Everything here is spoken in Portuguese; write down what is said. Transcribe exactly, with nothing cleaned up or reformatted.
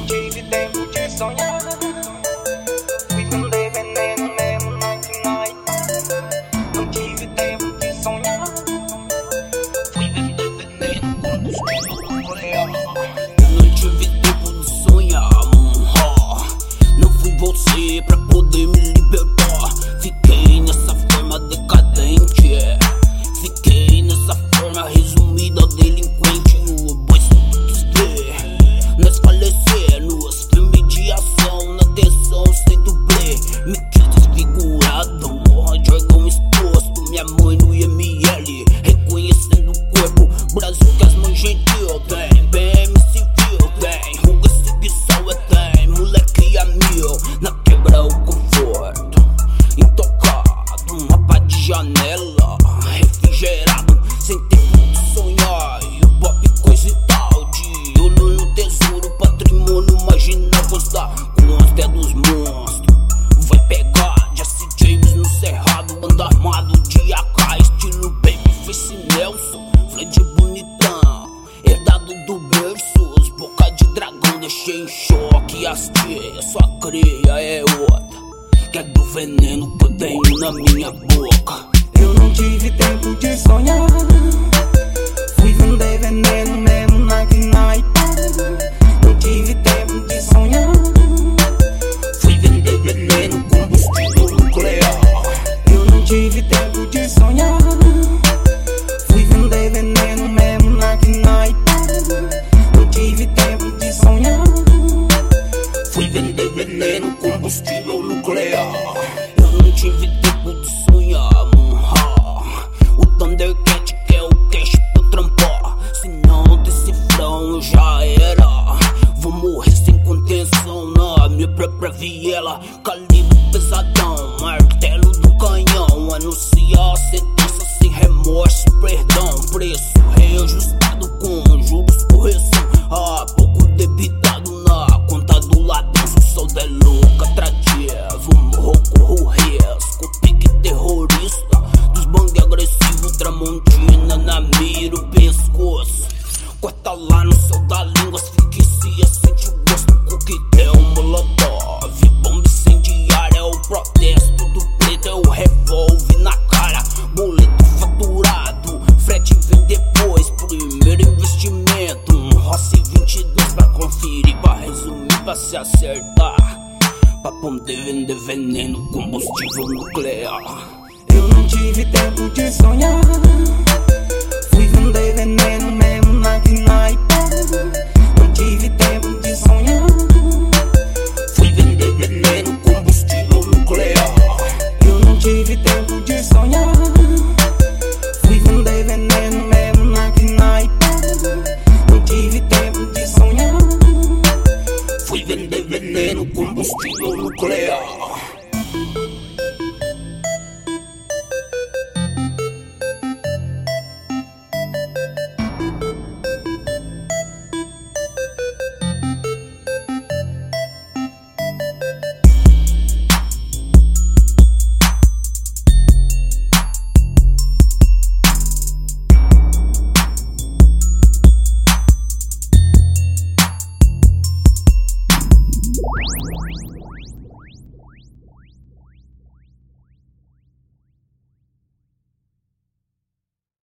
tive tempo de sonhar. Fui vender veneno mesmo na night. Não tive tempo de sonhar. Fui vender veneno combustível nuclear. Não tive tempo de sonhar, uh, não fui você pra poder me libertar. Fiquei nessa forma decadente, é. Fiquei nessa forma resumida delinquente. O boy sem ver, nós falecemos. Filme de ação, na tensão sem dublê. Me quis desfigurado, de órgão exposto. Minha mãe no I M L, reconhecendo o corpo. Brasil que as mães gentil tem, B M civil tem, ruga seguição é tem. Moleque a mil, na quebra o conforto. Intocado, uma pá de janela, refrigerado, sem tempo de sonhar. E o pop coisa e tal, de olho no tesouro, patrimônio marginal. Postar com os dedos monstros, vai pegar Jesse James no cerrado. Anda armado de A K, estilo Babyface Nelson. Fred bonitão, herdado do berços. Boca de dragão, deixei em choque as tias. Sua cria é outra, que é do veneno que eu tenho na minha boca. Eu não tive tempo de sonhar. Fui vender veneno mesmo na night. Não tive tempo de sonhar. Fui vender veneno combustível nuclear. Eu não tive tempo de sonhar. Fui vender veneno mesmo na night. Não tive tempo de sonhar. Fui vender veneno combustível nuclear. Eu não tive tempo de sonhar, uh, o Thundercat quer o cash pra eu trampar. Se não tem cifrão eu já era. Vou morrer sem contenção na minha própria viela. Calibre pesadão, martelo do canhão. Anuncia a sentença sem remorso, perdão. Preço reajustado com juros, correção. Há pouco debitado na conta do ladrão. O sol é louco, atrativo, morro, corro risco. Pique terrorista, dos bang agressivos. Tramontina na mira, o pescoço. Corta lá no céu da língua, asfixia, sente o gosto. Coquetel, molotov, bomba incendiária. É o protesto do preto, é o revólver na cara. Boleto faturado, frete vem depois. Primeiro investimento, um Rossi vinte e dois pra conferir, pra resumir, pra se acertar. Pra poder vender veneno, combustível nuclear. Eu não tive tempo de sonhar. Fui vender veneno mesmo na night. Não tive tempo de sonhar. Fui vender veneno, combustível nuclear. Eu não tive tempo de sonhar. Fui vender veneno mesmo na night. Não tive tempo de sonhar. Fui vender veneno, combustível nuclear.